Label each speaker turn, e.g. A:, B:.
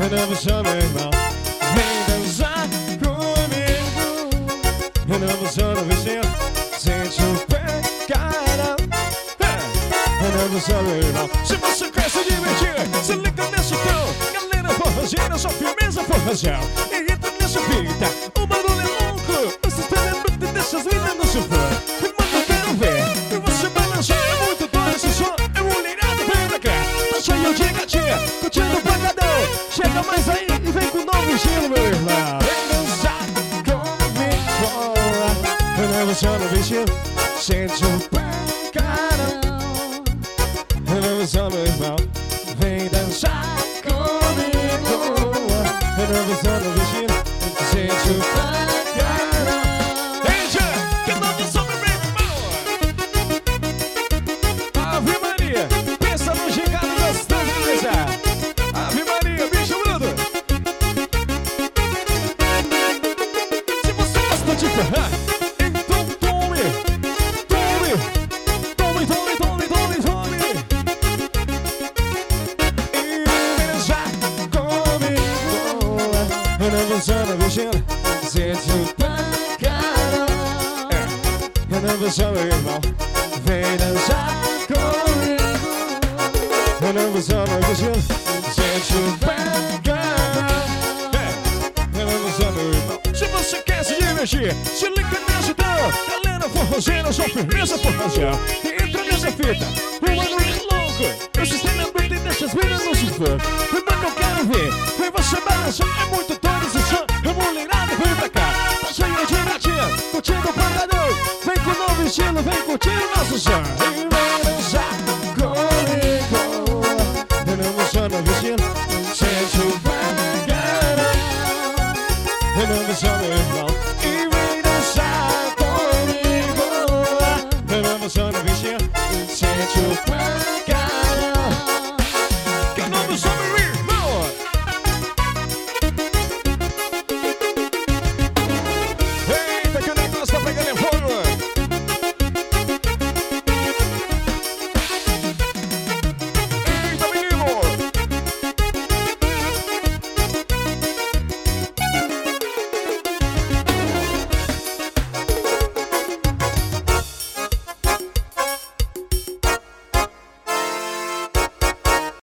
A: novo som, meu irmão, vem dançar comigo. Novo som no vestido, sente o pecado. Novo som, meu irmão, se você quer se divertir, se liga nesse tom. Galera forrageira, só firmeza forrajão. E entra nessa fita, o barulho é louco. Você está lembrando dessas minas no sofá. Mas eu quero ver, e você balançar. É muito doido esse som, é mulherada, vem pra cá. Tá cheio de gatinha, curtindo o pancadão. Chega mais aí e vem com um novo estilo, meu irmão. Vem dançar comigo. Novo som no vestido, sente o pecado. Novo som, meu irmão, vem dançar comigo. Novo som no vestido, sente o pecado. Eita, que novo som, meu irmão. Ave Maria, pensa no gigante gostoso de beijar. Ave Maria, bicho bruto. Se você gosta de ferrar, então tome, tome, tome, tome, tome, tome, tome. E beijar comigo. Novo som no vestido, sente o pecado. Novo som, meu irmão, vem dançar comigo. Novo som no vestido, sente o pecado. Novo som, meu irmão, se você quer se divertir, se liga nesse tom. Galera forrozeira, só firmeza forrajão. Entra nessa fita, o barulho é louco. Eu estou lembrando dessas minas no sofá. Mas eu quero ver, vem você balançar. É muito doido esse som, é mulherada, vem pra cá. Tá cheio de gatinha, curtindo o pancadão. Vem com o novo estilo, vem curtir o nosso som.